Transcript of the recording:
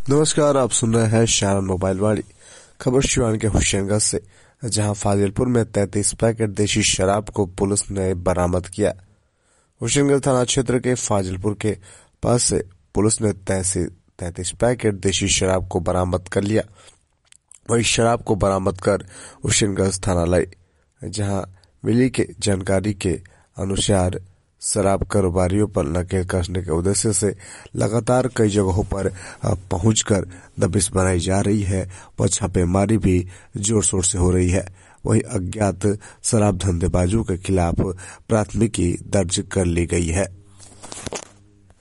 नमस्कार, आप सुन रहे हैं शान मोबाइल वाली खबर शिवान के हुसैनगंज से, जहां फाजिलपुर में 33 पैकेट देशी शराब को पुलिस ने बरामद किया। हुसैनगंज थाना क्षेत्र के फाजिलपुर के पास से पुलिस ने 33 पैकेट देशी शराब को बरामद कर लिया। वही शराब को बरामद कर हुसैनगंज थाना लाई, जहां मिली के जानकारी के अनुसार शराब कारोबारियों पर नकेल कसने के उद्देश्य से लगातार कई जगहों पर पहुंचकर दबिश बनाई जा रही है व छापेमारी भी जोर शोर से हो रही है। वहीं अज्ञात शराब धंधेबाजों के खिलाफ प्राथमिकी दर्ज कर ली गई है।